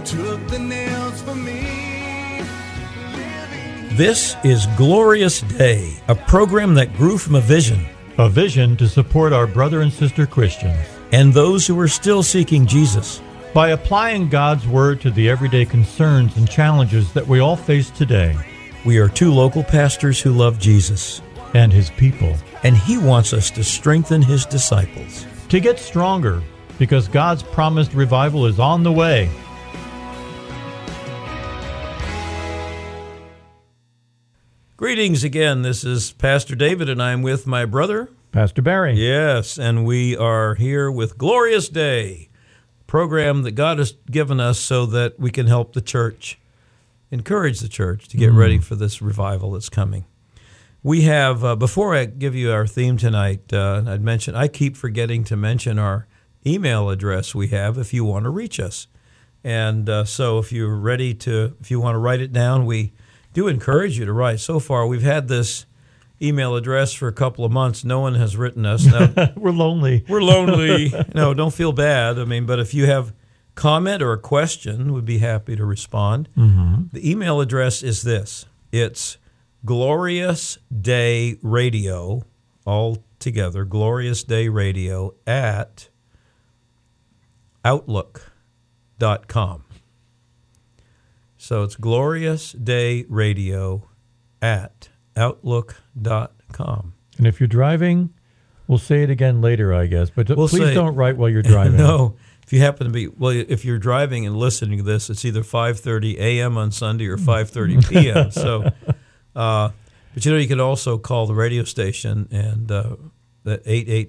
took the nails for me. This is Glorious Day, a program that grew from a vision to support our brother and sister Christians and those who are still seeking Jesus by applying God's Word to the everyday concerns and challenges that we all face today. We are two local pastors who love Jesus and His people, and He wants us to strengthen His disciples to get stronger, because God's promised revival is on the way. Greetings again. This is Pastor David, and I'm with my brother, Pastor Barry. Yes, and we are here with Glorious Day, a program that God has given us so that we can help the church, encourage the church to get ready for this revival that's coming. We have, before I give you our theme tonight, I keep forgetting to mention our email address we have if you want to reach us. And so if you want to write it down, we do encourage you to write. So far, we've had this email address for a couple of months. No one has written us. Now, We're lonely. No, don't feel bad. But if you have comment or a question, we'd be happy to respond. Mm-hmm. The email address is this. It's Glorious Day Radio, all together, Glorious Day Radio at Outlook.com. So it's Glorious Day Radio at Outlook.com. And if you're driving, we'll say it again later, I guess. But please don't write while you're driving. No. If you happen to be, if you're driving and listening to this, it's either 5:30 a.m. on Sunday or 5:30 p.m. So, but you can also call the radio station and at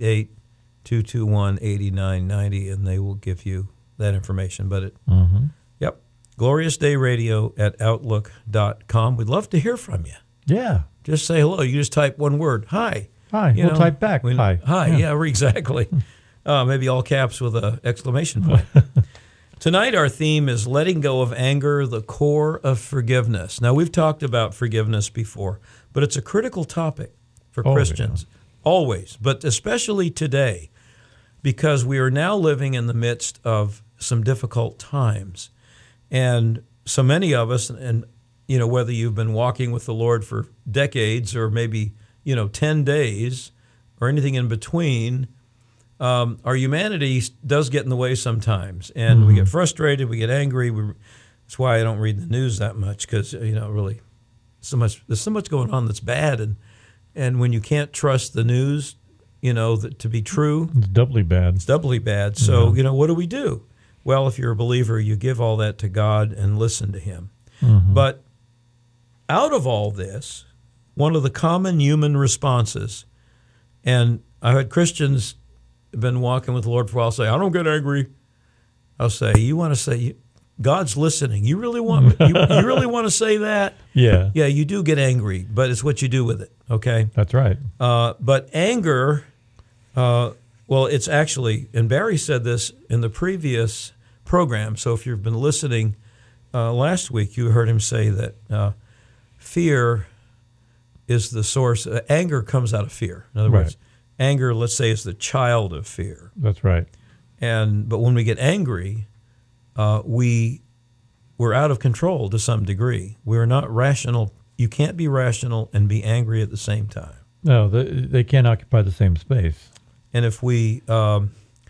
888-221-8990, and they will give you that information. But Yep, Glorious Day Radio at Outlook.com. We'd love to hear from you. Yeah. Just say hello. You just type one word, hi. Hi. We'll type back, hi. Hi, yeah exactly. Maybe all caps with an exclamation point. Tonight our theme is letting go of anger, the core of forgiveness. Now, we've talked about forgiveness before, but it's a critical topic for Christians. Always, but especially today, because we are now living in the midst of some difficult times. And so many of us, and whether you've been walking with the Lord for decades or maybe 10 days or anything in between, our humanity does get in the way sometimes, and we get frustrated, we get angry. That's why I don't read the news that much, because really, there's so much going on that's bad, and when you can't trust the news, to be true, it's doubly bad. So what do we do? Well, if you're a believer, you give all that to God and listen to Him. But out of all this, one of the common human responses, and I've had Christians been walking with the Lord for a while say, I don't get angry. I'll say, you want to say, God's listening. You really want you really want to say that? Yeah. Yeah, you do get angry, but it's what you do with it, okay? That's right. But anger, it's actually, and Barry said this in the previous program, so if you've been listening last week, you heard him say that fear is the source. Anger comes out of fear. In other words, anger, let's say, is the child of fear. That's right. But when we get angry, we're out of control to some degree. We're not rational. You can't be rational and be angry at the same time. No, they can't occupy the same space. And if we are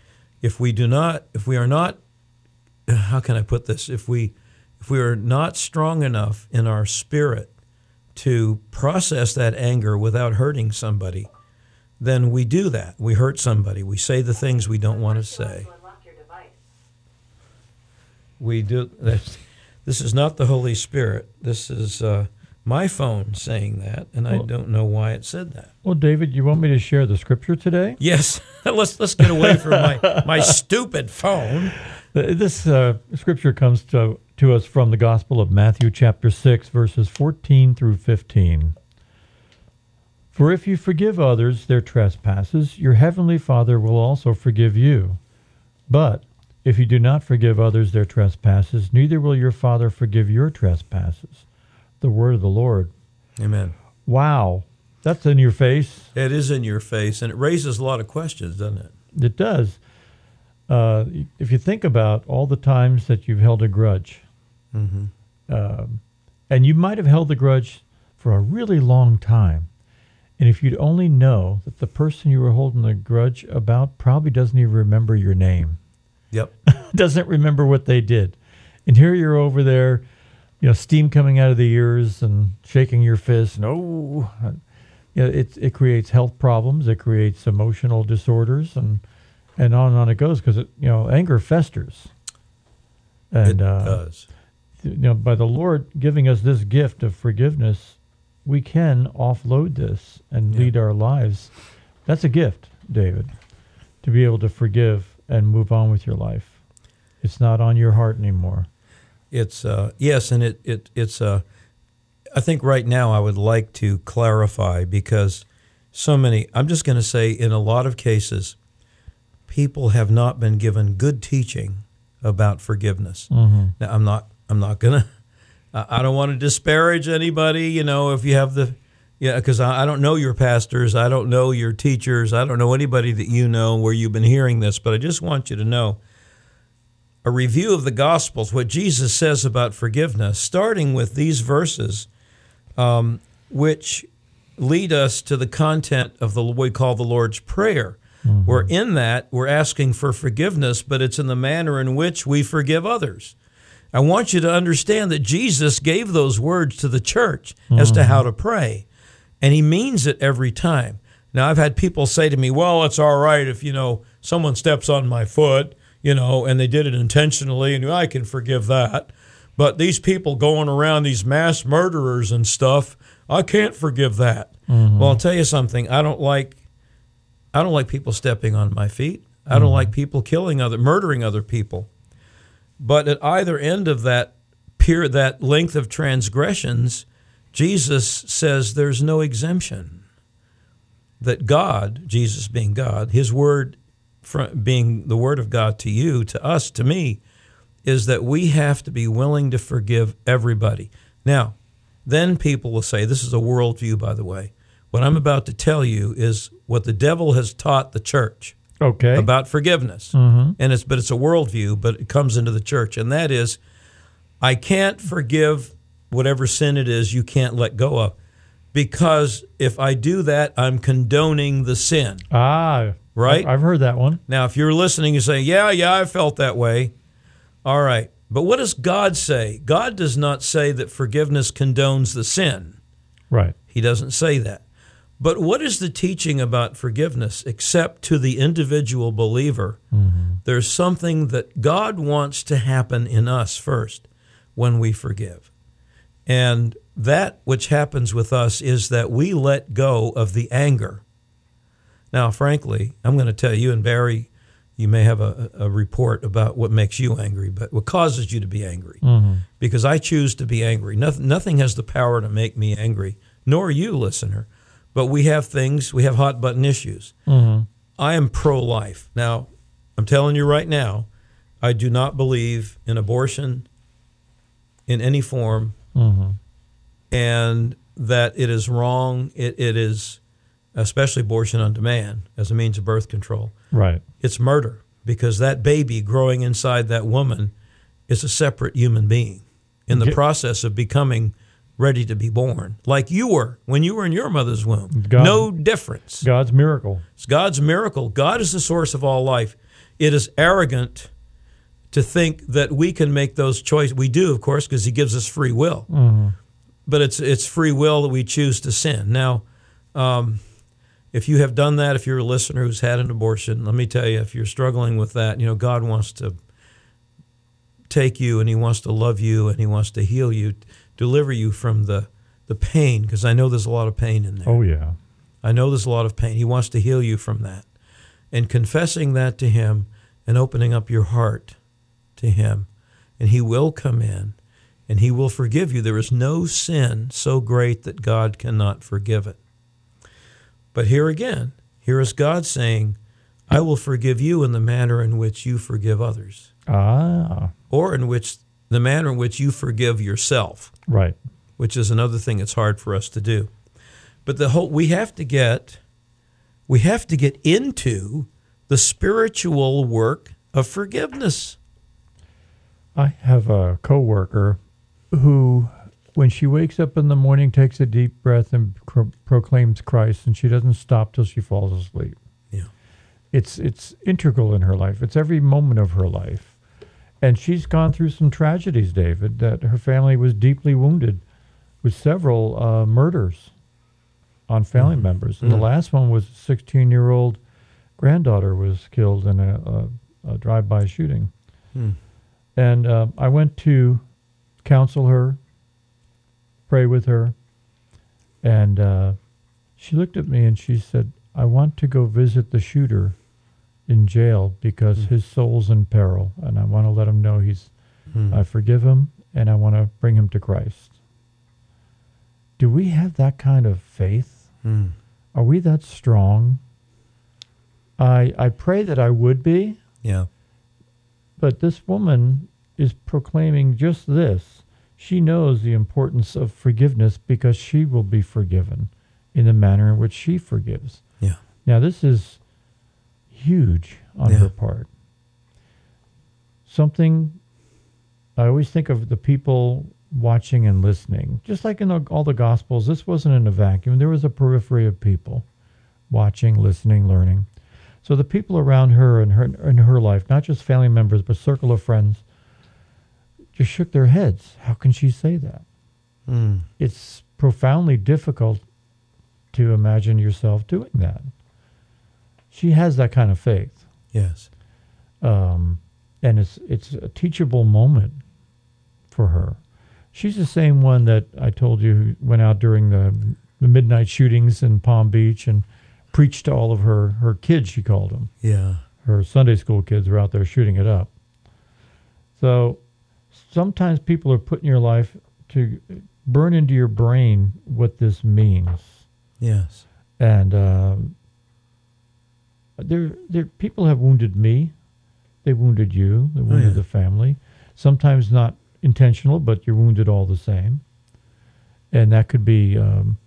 not, how can I put this? If we are not strong enough in our spirit to process that anger without hurting somebody, then we do that. We hurt somebody. We say the things we don't want to say. We do. This is not the Holy Spirit. This is my phone saying that, and I don't know why it said that. Well, David, you want me to share the scripture today? Yes. Let's get away from my stupid phone. This scripture comes to us from the Gospel of Matthew, chapter 6, verses 14 through 15. For if you forgive others their trespasses, your heavenly Father will also forgive you. But if you do not forgive others their trespasses, neither will your Father forgive your trespasses. The word of the Lord. Amen. Wow. That's in your face. It is in your face, and it raises a lot of questions, doesn't it? It does. if you think about all the times that you've held a grudge, Mm-hmm. and you might have held the grudge for a really long time, and if you'd only know that the person you were holding the grudge about probably doesn't even remember your name, Yep. doesn't remember what they did, and here you're over there, steam coming out of the ears and shaking your fist, and it creates health problems, it creates emotional disorders, and on it goes, because anger festers. And It does. by the Lord giving us this gift of forgiveness, we can offload this and lead our lives. That's a gift, David, to be able to forgive and move on with your life. It's not on your heart anymore. It's yes, and it's I think right now I would like to clarify, because so many, I'm just going to say, in a lot of cases, people have not been given good teaching about forgiveness. Mm-hmm. Now, I'm not going to, I don't want to disparage anybody, if you have because I don't know your pastors, I don't know your teachers, I don't know anybody that where you've been hearing this, but I just want you to know a review of the Gospels, what Jesus says about forgiveness, starting with these verses, which lead us to the content of what we call the Lord's Prayer. Mm-hmm. Where in that we're asking for forgiveness, but it's in the manner in which we forgive others. I want you to understand that Jesus gave those words to the church as to how to pray, and he means it every time. Now, I've had people say to me, well, it's all right if, someone steps on my foot, and they did it intentionally, and I can forgive that. But these people going around, these mass murderers and stuff, I can't forgive that. Mm-hmm. Well, I'll tell you something. I don't like people stepping on my feet. I don't like people murdering other people. But at either end of that length of transgressions, Jesus says there's no exemption. That God, Jesus being God, his word being the word of God to you, to us, to me, is that we have to be willing to forgive everybody. Now, then people will say, this is a worldview, by the way. What I'm about to tell you is what the devil has taught the church about forgiveness. Mm-hmm. But it's a worldview, but it comes into the church. And that is, I can't forgive whatever sin it is you can't let go of, because if I do that, I'm condoning the sin. Right? I've heard that one. Now, if you're listening, you say, yeah, I felt that way. All right. But what does God say? God does not say that forgiveness condones the sin. Right. He doesn't say that. But what is the teaching about forgiveness except to the individual believer? Mm-hmm. There's something that God wants to happen in us first when we forgive. And that which happens with us is that we let go of the anger. Now, frankly, I'm going to tell you, and Barry, you may have a report about what makes you angry, but what causes you to be angry. Mm-hmm. Because I choose to be angry. Nothing has the power to make me angry, nor you, listener. But we have hot button issues. Mm-hmm. I am pro-life. Now, I'm telling you right now, I do not believe in abortion in any form, mm-hmm. and that it is wrong. It is, especially abortion on demand as a means of birth control. Right. It's murder, because that baby growing inside that woman is a separate human being in the process of becoming ready to be born, like you were when you were in your mother's womb. No difference. God's miracle. It's God's miracle. God is the source of all life. It is arrogant to think that we can make those choices. We do, of course, because he gives us free will. Mm-hmm. But it's free will that we choose to sin. Now, if you have done that, if you're a listener who's had an abortion, let me tell you, if you're struggling with that, God wants to take you, and he wants to love you, and he wants to heal you, deliver you from the pain, because I know there's a lot of pain in there. Oh, yeah. I know there's a lot of pain. He wants to heal you from that. And confessing that to him and opening up your heart to him, and he will come in, and he will forgive you. There is no sin so great that God cannot forgive it. But here again, here is God saying, I will forgive you in the manner in which you forgive others. Or the manner in which you forgive yourself. Right. Which is another thing that's hard for us to do. But we have to get into the spiritual work of forgiveness. I have a coworker who, when she wakes up in the morning, takes a deep breath and proclaims Christ, and she doesn't stop till she falls asleep. Yeah. It's integral in her life. It's every moment of her life. And she's gone through some tragedies, David, that her family was deeply wounded with several murders on family members. And the last one was a 16-year-old granddaughter was killed in a drive-by shooting. And I went to counsel her, pray with her, and she looked at me and she said, I want to go visit the shooter in jail because his soul's in peril, and I want to let him know I forgive him, and I want to bring him to Christ. Do we have that kind of faith? Are we that strong? I pray that I would be. Yeah. But this woman is proclaiming just this. She knows the importance of forgiveness because she will be forgiven in the manner in which she forgives. Yeah. Now, this is huge on her part. Something I always think of the people watching and listening. Just like in all the Gospels, this wasn't in a vacuum. There was a periphery of people watching, listening, learning. So the people around her and her life, not just family members, but circle of friends, just shook their heads. How can she say that? It's profoundly difficult to imagine yourself doing that. She has that kind of faith. Yes. And it's a teachable moment for her. She's the same one that I told you who went out during the midnight shootings in Palm Beach and preached to all of her kids, she called them. Yeah. Her Sunday school kids were out there shooting it up. So sometimes people are put in your life to burn into your brain what this means. Yes. And people have wounded me. They wounded you. They wounded the family. Sometimes not intentional, but you're wounded all the same. And that could be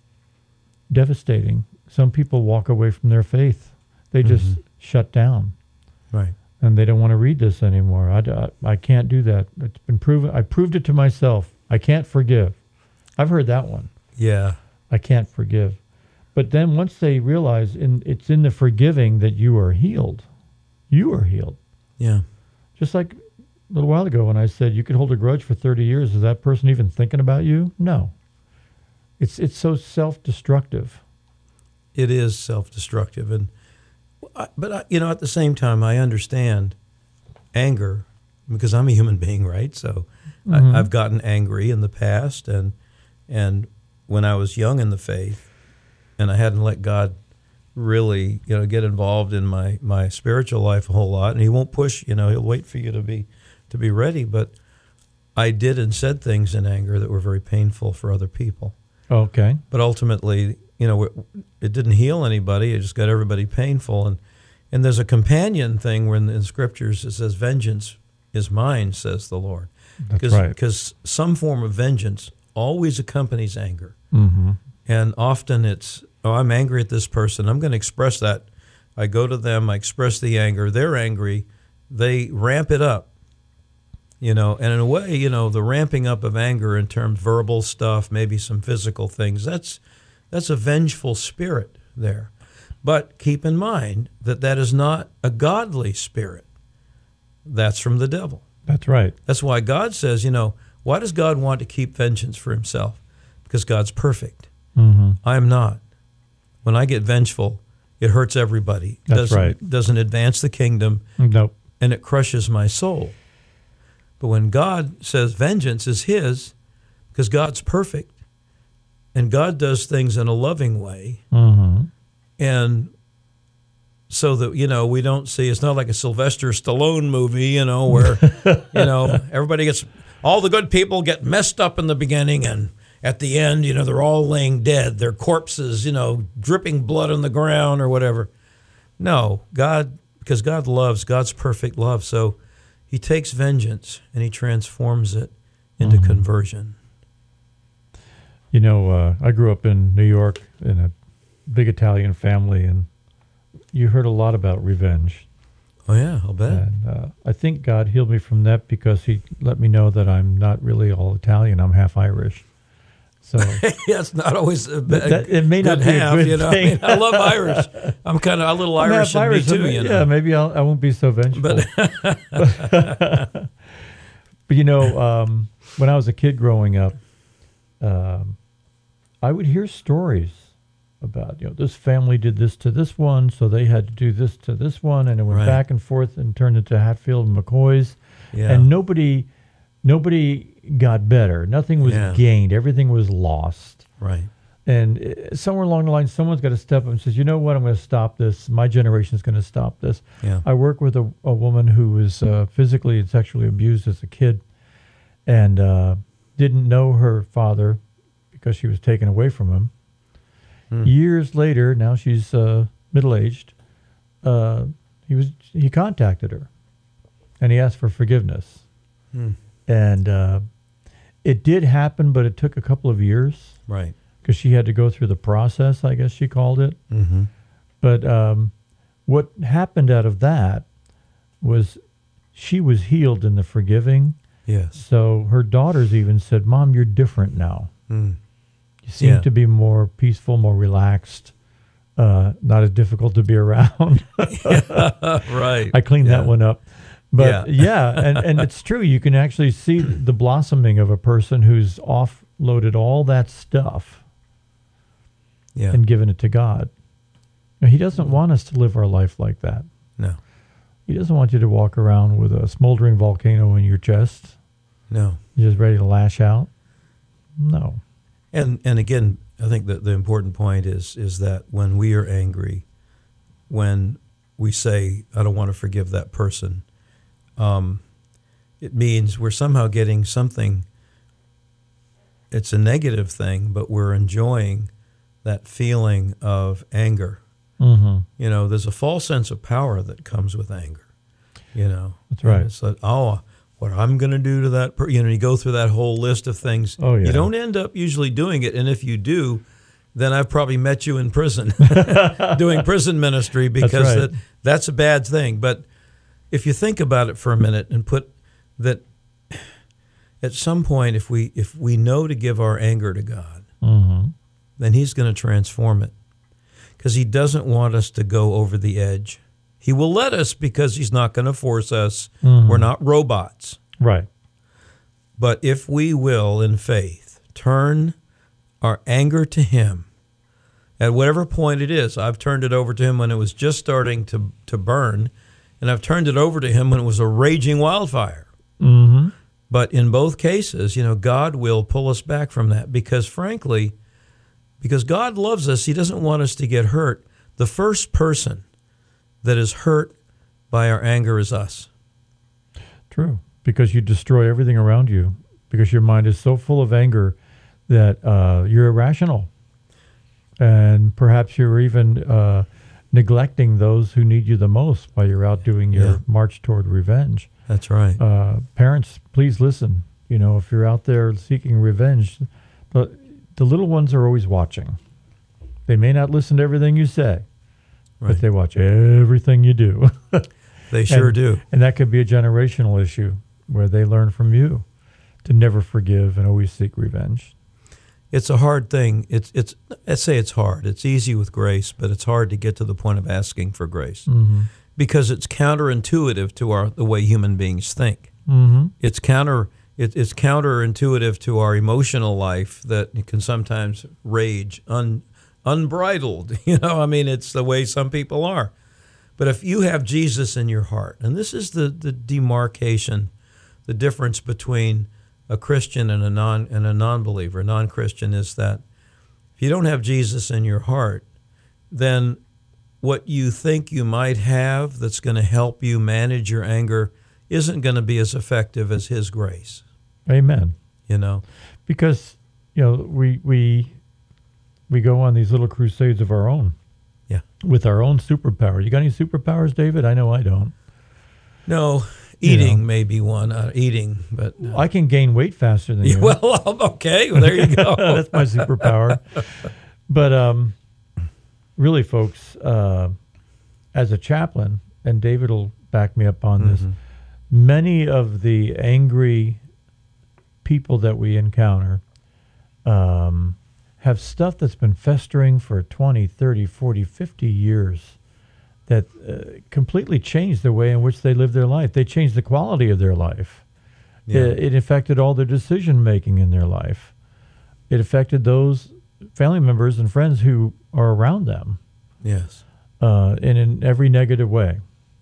devastating. Some people walk away from their faith. They just shut down. Right. And they don't want to read this anymore. I can't do that. It's been proven. I proved it to myself. I can't forgive. I've heard that one. Yeah. I can't forgive. But then once they realize it's in the forgiving that you are healed. You are healed. Yeah. Just like a little while ago when I said you could hold a grudge for 30 years. Is that person even thinking about you? No. It's so self-destructive. It is self-destructive. But at the same time, I understand anger because I'm a human being, right? So I've gotten angry in the past and when I was young in the faith and I hadn't let God really, get involved in my spiritual life a whole lot, and he won't push, he'll wait for you to be ready. But I did and said things in anger that were very painful for other people. Okay. But ultimately, it didn't heal anybody. It just got everybody painful. And there's a companion thing where in Scriptures it says, vengeance is mine, says the Lord. That's right. Because some form of vengeance always accompanies anger. Mm-hmm. And often it's, I'm angry at this person. I'm going to express that. I go to them. I express the anger. They're angry. They ramp it up. And in a way, the ramping up of anger in terms of verbal stuff, maybe some physical things, that's a vengeful spirit there. But keep in mind that is not a godly spirit. That's from the devil. That's right. That's why God says, why does God want to keep vengeance for himself? Because God's perfect. Mm-hmm. I am not. When I get vengeful, it hurts everybody. That's right. Doesn't advance the kingdom. Nope. And it crushes my soul. But when God says vengeance is his, because God's perfect, and God does things in a loving way, and so that, we don't see, it's not like a Sylvester Stallone movie, where, everybody gets, all the good people get messed up in the beginning, and at the end, they're all laying dead. Their corpses, dripping blood on the ground or whatever. No, because God loves, God's perfect love. So he takes vengeance and he transforms it into conversion. I grew up in New York in a big Italian family, and you heard a lot about revenge. Oh, yeah, I'll bet. And think God healed me from that because he let me know that I'm not really all Italian. I'm half Irish. So Yeah, it's not always it may not good be a half, good you know. thing. I love Irish. I'm kind of a little I'm Irish half in me too, so you know. Yeah, maybe I won't be so vengeful. But But you know, when I was a kid growing up, I would hear stories about, this family did this to this one, so they had to do this to this one, and it went Right. back and forth and turned into Hatfield and McCoy's, Yeah. and nobody got better. Nothing was Yeah. gained. Everything was lost. right. And somewhere along the line, someone's got to step up and says, you know what, I'm going to stop this. My generation's going to stop this. Yeah. I work with a woman who was physically and sexually abused as a kid and didn't know her father because she was taken away from him. Years later, now she's middle-aged, he contacted her, and he asked for forgiveness. And it did happen, but it took a couple of years Right. because she had to go through the process, I guess she called it. Mm-hmm. But what happened out of that was she was healed in the forgiving. Yes. So her daughters even said, Mom, you're different now. Mm. You seem Yeah. to be more peaceful, more relaxed, not as difficult to be around. Right. I cleaned Yeah. that one up. But Yeah. and it's true. You can actually see the blossoming of a person who's offloaded all that stuff Yeah. and given it to God. Now, he doesn't want us to live our life like that. No. He doesn't want you to walk around with a smoldering volcano in your chest, No. just ready to lash out. No. And again, I think that the important point is that when we are angry, when we say, I don't want to forgive that person, it means we're somehow getting something. It's a negative thing, but we're enjoying that feeling of anger. Mm-hmm. There's a false sense of power that comes with anger. That's right. And it's like, what I'm going to do to that person. You go through that whole list of things. Oh, yeah. You don't end up usually doing it. And if you do, then I've probably met you in prison doing prison ministry because right. that's a bad thing. But if you think about it for a minute and put that at some point, if we know to give our anger to God, Mm-hmm. then he's going to transform it because he doesn't want us to go over the edge. He will let us because he's not going to force us. Mm-hmm. We're not robots. Right. But if we will, in faith, turn our anger to him, at whatever point it is, I've turned it over to him when it was just starting to burn, and I've turned it over to him when it was a raging wildfire. Mm-hmm. But in both cases, God will pull us back from that because, frankly, because God loves us, he doesn't want us to get hurt. The first person that is hurt by our anger is us. True. Because you destroy everything around you because your mind is so full of anger that you're irrational. And perhaps you're even neglecting those who need you the most while you're out doing your march toward revenge. That's right. Parents, please listen. If you're out there seeking revenge, the little ones are always watching. They may not listen to everything you say, Right. but they watch everything you do. They sure do. And that could be a generational issue where they learn from you to never forgive and always seek revenge. It's a hard thing. I'd say it's hard. It's easy with grace, but it's hard to get to the point of asking for grace because it's counterintuitive to the way human beings think. Mm-hmm. It's counterintuitive to our emotional life that can sometimes rage unbridled. It's the way some people are. But if you have Jesus in your heart, and this is the demarcation, the difference between a Christian and a non-believer, a non-Christian, is that if you don't have Jesus in your heart, then what you think you might have that's going to help you manage your anger isn't going to be as effective as his grace. Amen. Because we go on these little crusades of our own. Yeah. With our own superpower. You got any superpowers, David? I know I don't. No, eating may be one. Eating, but I can gain weight faster than you. Well, okay. Well, there you go. That's my superpower. But really, folks, as a chaplain, and David will back me up on this, Many of the angry people that we encounter have stuff that's been festering for 20, 30, 40, 50 years that completely changed the way in which they live their life. They changed the quality of their life. Yeah. It affected all their decision-making in their life. It affected those family members and friends who are around them Yes. in every negative way.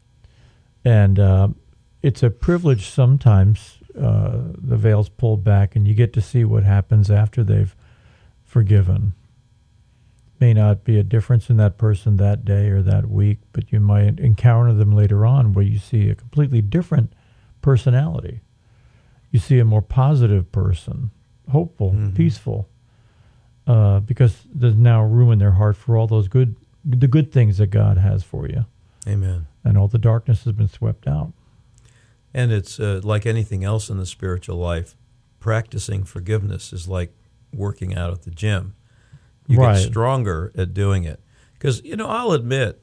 And it's a privilege sometimes, the veil's pulled back, and you get to see what happens after they've forgiven. May not be a difference in that person that day or that week, but you might encounter them later on where you see a completely different personality. You see a more positive person, hopeful, peaceful, because there's now room in their heart for all those the good things that God has for you. Amen. And all the darkness has been swept out. And it's like anything else in the spiritual life, practicing forgiveness is like working out at the gym. You Right. get stronger at doing it. Because, I'll admit,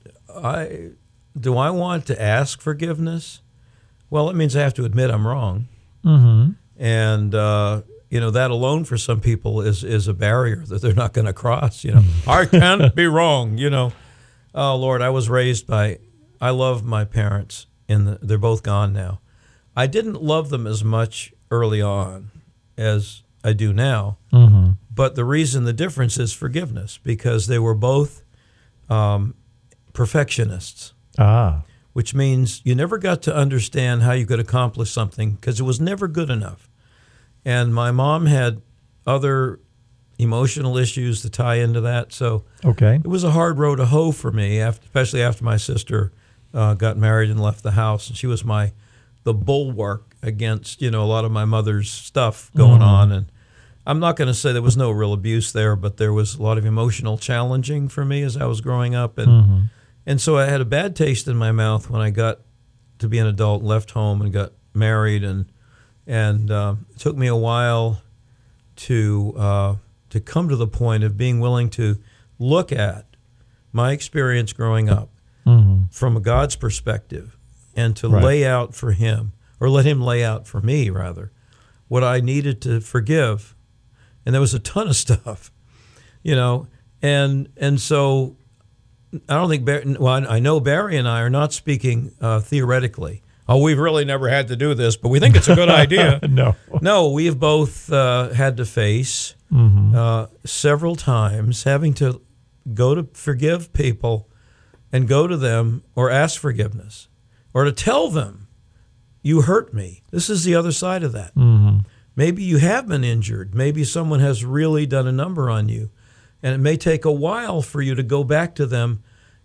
do I want to ask forgiveness? Well, it means I have to admit I'm wrong. Mm-hmm. And, that alone for some people is a barrier that they're not going to cross. I can't be wrong, Oh, Lord, I was raised I love my parents, and they're both gone now. I didn't love them as much early on as I do now. Mm-hmm. But the difference is forgiveness, because they were both perfectionists, which means you never got to understand how you could accomplish something because it was never good enough. And my mom had other emotional issues to tie into that. So Okay. it was a hard row to hoe for me, especially after my sister got married and left the house. And she was the bulwark against, a lot of my mother's stuff going on. And I'm not going to say there was no real abuse there, but there was a lot of emotional challenging for me as I was growing up. And so I had a bad taste in my mouth when I got to be an adult, left home and got married. And it took me a while to come to the point of being willing to look at my experience growing up from a God's perspective and to lay out for him, or let him lay out for me, rather, what I needed to forgive. And there was a ton of stuff, and so I don't think, I know Barry and I are not speaking theoretically. Oh, we've really never had to do this, but we think it's a good idea. No, we've both had to face several times having to go to forgive people and go to them or ask forgiveness or to tell them, you hurt me. This is the other side of that. Maybe you have been injured. Maybe someone has really done a number on you. And it may take a while for you to go back to them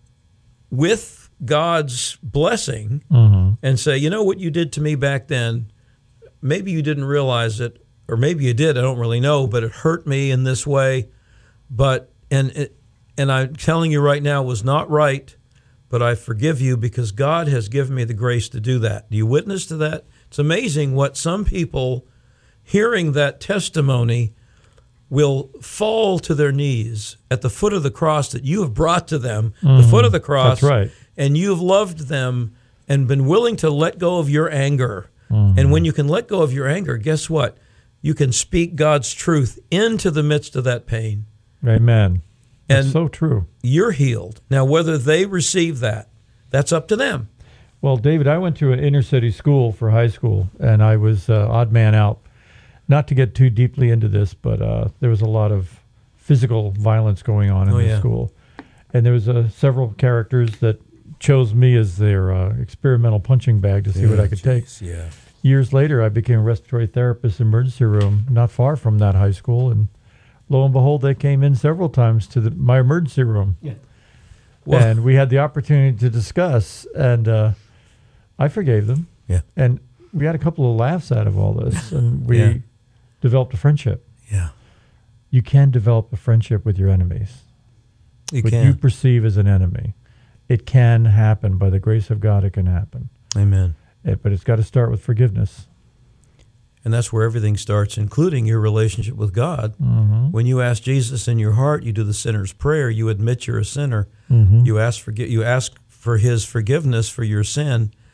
with God's blessing and say, what you did to me back then, maybe you didn't realize it, or maybe you did, I don't really know, but it hurt me in this way. But and I'm telling you right now, it was not right, but I forgive you because God has given me the grace to do that. Do you witness to that? It's amazing what some people, hearing that testimony, will fall to their knees at the foot of the cross that you have brought to them, the foot of the cross. That's right. And you have loved them and been willing to let go of your anger. And when you can let go of your anger, guess what? You can speak God's truth into the midst of that pain. Amen. That's And so true. You're healed. Now, whether they receive that, that's up to them. Well, David, I went to an inner city school for high school, and I was odd man out. Not to get too deeply into this, but there was a lot of physical violence going on in the school. And there was several characters that chose me as their experimental punching bag to see what I could take. Yeah. Years later, I became a respiratory therapist in emergency room not far from that high school, and lo and behold, they came in several times to my emergency room. Yeah. Well, and we had the opportunity to discuss, and I forgave them. Yeah. And we had a couple of laughs out of all this, and we developed a friendship. Yeah. You can develop a friendship with your enemies. You you perceive as an enemy. It can happen. By the grace of God, it can happen. Amen. But it's got to start with forgiveness. And that's where everything starts, including your relationship with God. When you ask Jesus in your heart, you do the sinner's prayer. You admit you're a sinner. You ask for his forgiveness for your sin.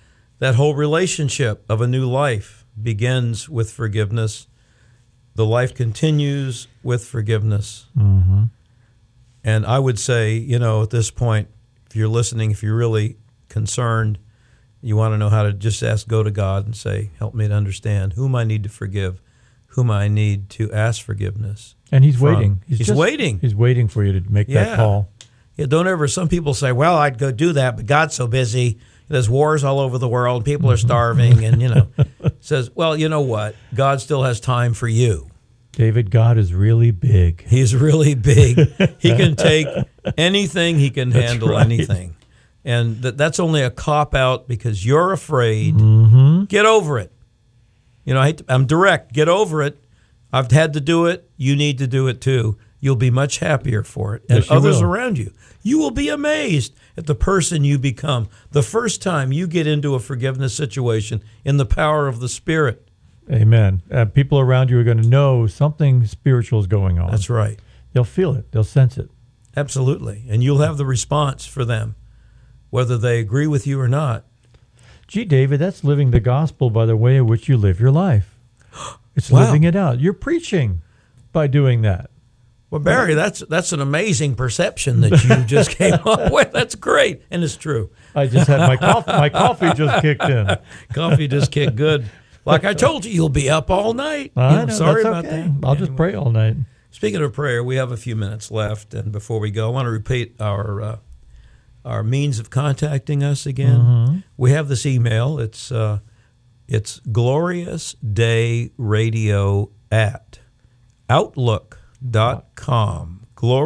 That whole relationship of a new life begins with forgiveness. The life continues with forgiveness. Mm-hmm. And I would say, at this point, if you're listening, if you're really concerned, you want to know how to just go to God and say, help me to understand whom I need to forgive, whom I need to ask forgiveness. And he's from. waiting. He's waiting. He's waiting for you to make that call. Yeah, don't ever, some people say, well, I'd go do that, but God's so busy. There's wars all over the world. People are starving. And, says, well, you know what? God still has time for you. David, God is really big. He's really big. He can take anything. He can handle anything. And that's only a cop-out because you're afraid. Mm-hmm. Get over it. I'm direct. Get over it. I've had to do it. You need to do it too. You'll be much happier for it. And Yes, you others will. around you. You will be amazed at the person you become the first time you get into a forgiveness situation in the power of the Spirit. Amen. People around you are going to know something spiritual is going on. That's right. They'll feel it. They'll sense it. Absolutely. And you'll have the response for them, whether they agree with you or not. Gee, David, that's living the gospel by the way in which you live your life. It's Wow. living it out. You're preaching by doing that. Well, Barry, that's an amazing perception that you just came up with. That's great. And it's true. I just had my coffee. My coffee just kicked in. Coffee just kicked good. Like I told you, you'll be up all night. I know, Sorry that's about okay. that. I'll just pray all night. Speaking of prayer, we have a few minutes left. And before we go, I want to repeat our means of contacting us again. Mm-hmm. We have this email. It's gloriousdayradio@outlook.com.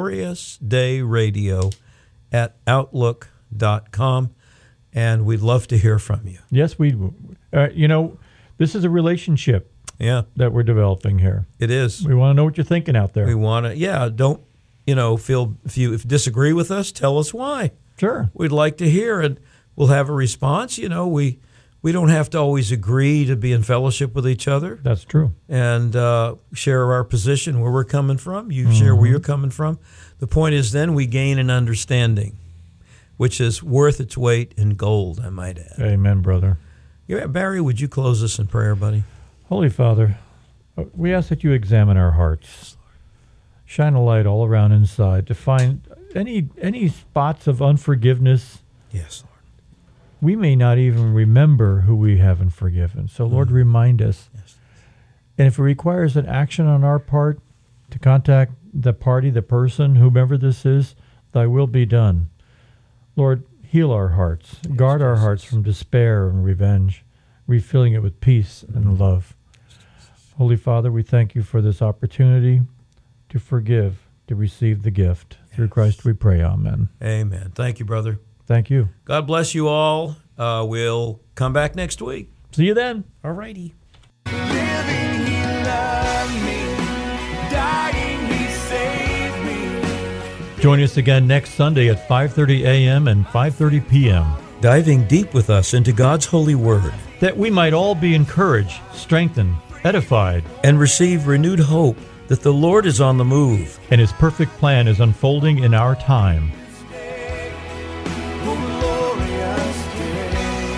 gloriousdayradio@outlook.com. And we'd love to hear from you. Yes, we. This is a relationship Yeah, that we're developing here. it is. We want to know what you're thinking out there. We want to, don't, feel, if you disagree with us, tell us why. Sure. We'd like to hear, and we'll have a response. We don't have to always agree to be in fellowship with each other That's true. and share our position where we're coming from. You share where you're coming from. The point is then we gain an understanding, which is worth its weight in gold, I might add. Amen, brother. Yeah, Barry, would you close us in prayer, buddy? Holy Father, we ask that you examine our hearts. Shine a light all around inside to find any spots of unforgiveness. Yes, Lord. We may not even remember who we haven't forgiven. So, Lord, remind us. Yes. And if it requires an action on our part to contact the party, the person, whomever this is, thy will be done. Lord, heal our hearts. Guard our hearts from despair and revenge, refilling it with peace and love. Holy Father, we thank you for this opportunity to forgive, to receive the gift. Through Christ we pray. Amen. Amen. Thank you, brother. Thank you. God bless you all. We'll come back next week. See you then. All righty. Living, he loved me. Dying, he saved me. Join us again next Sunday at 5:30 a.m. and 5:30 p.m. Diving deep with us into God's holy word that we might all be encouraged, strengthened, edified, and receive renewed hope that the Lord is on the move. and His perfect plan is unfolding in our time. Oh, glorious day.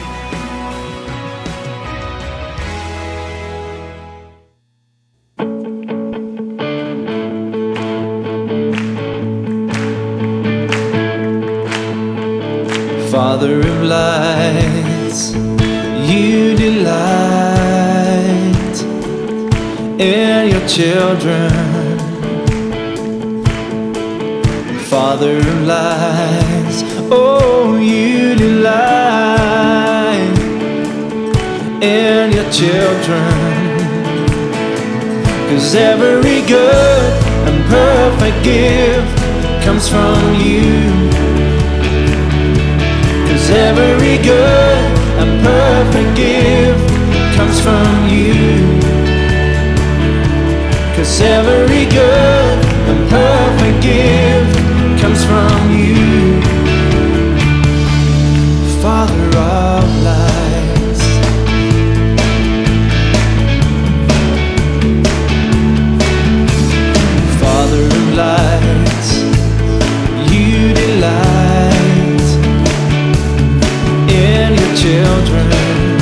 Father of lights, you delight in your children. Father of lights, oh, you delight in your children. 'Cause every good and perfect gift comes from you. 'Cause every good and perfect gift comes from you. 'Cause every good and perfect gift comes from you.